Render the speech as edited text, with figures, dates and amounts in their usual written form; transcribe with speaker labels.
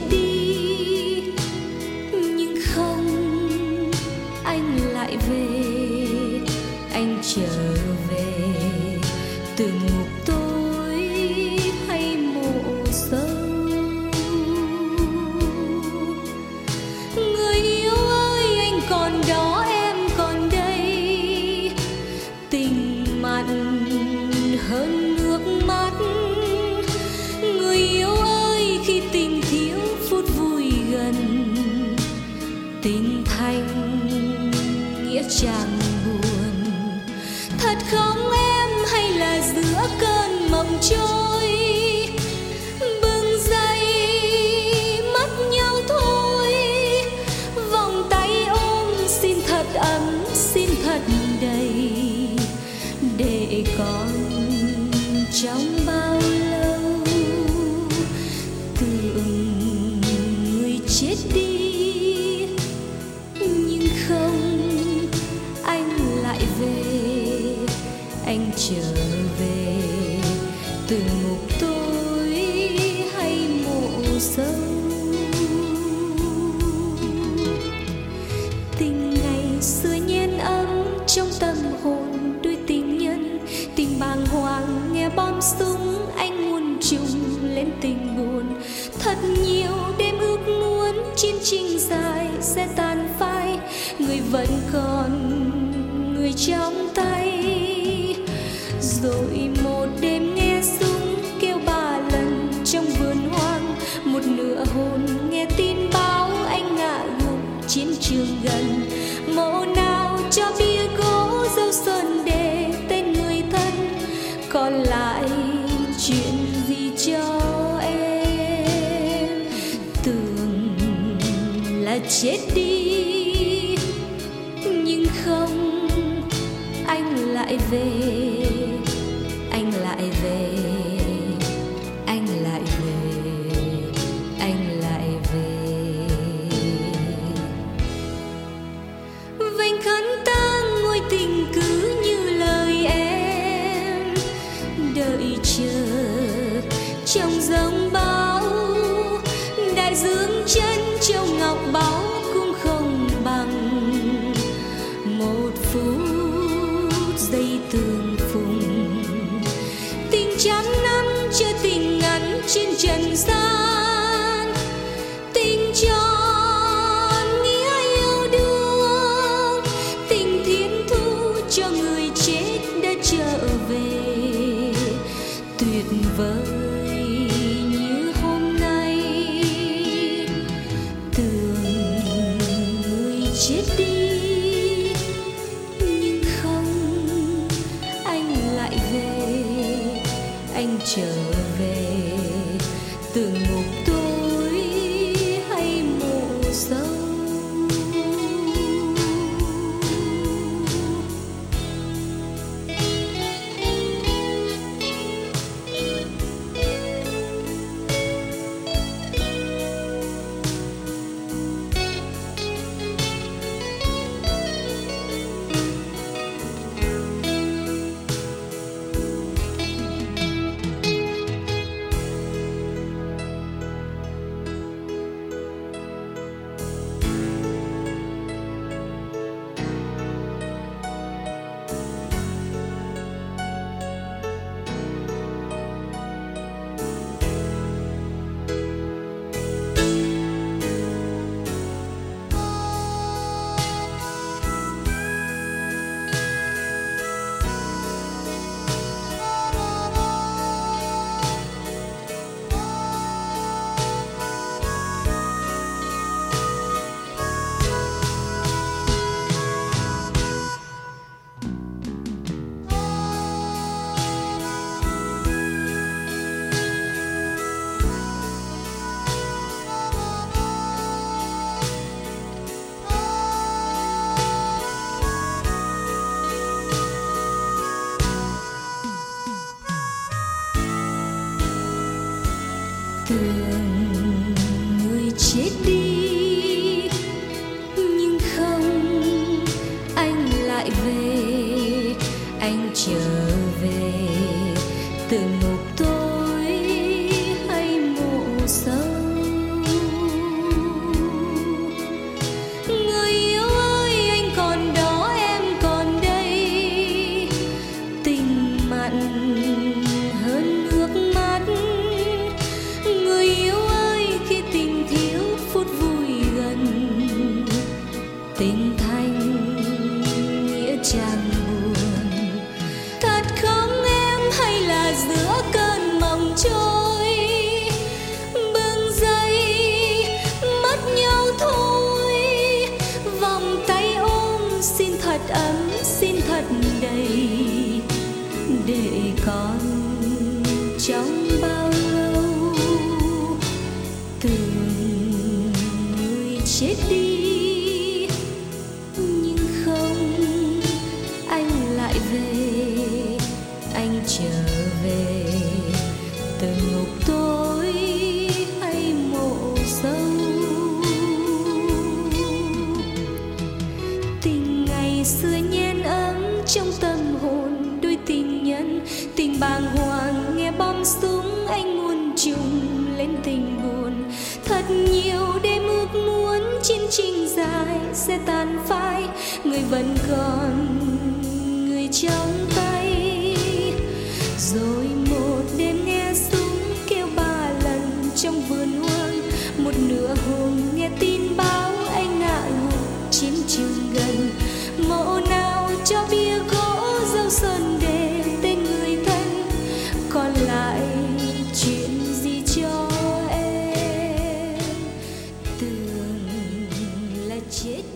Speaker 1: đi, nhưng không, anh lại về, anh trở về từ ngục tối hay mộ sâu. Người yêu ơi, anh còn đó, em còn đây, tình mặn hơn nước mắt. Người yêu ơi, khi tình thiếu phút vui gần, tình thành nghĩa trang buồn. Thật không em, hay là giữa cơn mộng trôi, bừng dậy mất nhau thôi. Vòng tay ôm xin thật ấm, xin thật đầy, để còn trong bao lâu tưởng người chết đi, nhưng không, anh lại về, anh trở về từ ngục tối hay mộ sâu. Tình ngày xưa nhen ấm trong tâm hồn đôi tình nhân, tình bàng hoàng nghe bom súng, anh muôn trùng lên tình buồn. Thật nhiều đêm ước muốn chiến tranh dài sẽ tàn phai, người vẫn còn người trong tay. Rồi một đêm nghe súng kêu 3 lần trong vườn hoang, một nửa hồn nghe tin báo anh ngã gục chiến trường gần. Mộ nào cho bia gỗ dấu son để tên người thân, còn lại chuyện gì cho em. Tưởng là chết đi, nhưng không, anh lại về, anh lại về, anh lại về, anh lại về. Vành khăn tang ngôi tình cứ như lời em, đợi chờ trong giông bão. Đại dương chân châu ngọc báu cũng không bằng một phút giây tương phùng. Tình trăm năm chưa tình ngắn trên trần gian, tình tròn nghĩa yêu đương, tình thiên thu cho người chết đã trở về. Tuyệt vời như hôm nay, tưởng người chết đi, nhưng không, anh lại về, anh trở về từ ngục tối hay mộ sâu. đường người chết đi, nhưng không, anh lại về, anh trở về từ ngục tối hay mộ sâu. Tình ngày xưa nhen ấm trong tâm hồn đôi tình nhân, tình bàng hoàng nghe bom súng anh muôn trùng lên tình buồn. Thật nhiều đêm ước muốn chiến tranh dài sẽ tàn phai, người vẫn còn người trong tay. Rồi một đêm nghe súng kêu 3 lần trong vườn hoang, một nửa hồn nghe tin báo anh ngã gục chiến trường gần. Mộ nào cho bia gỗ dâu son để tên người thân, còn lại chuyện gì cho em? Tưởng là chết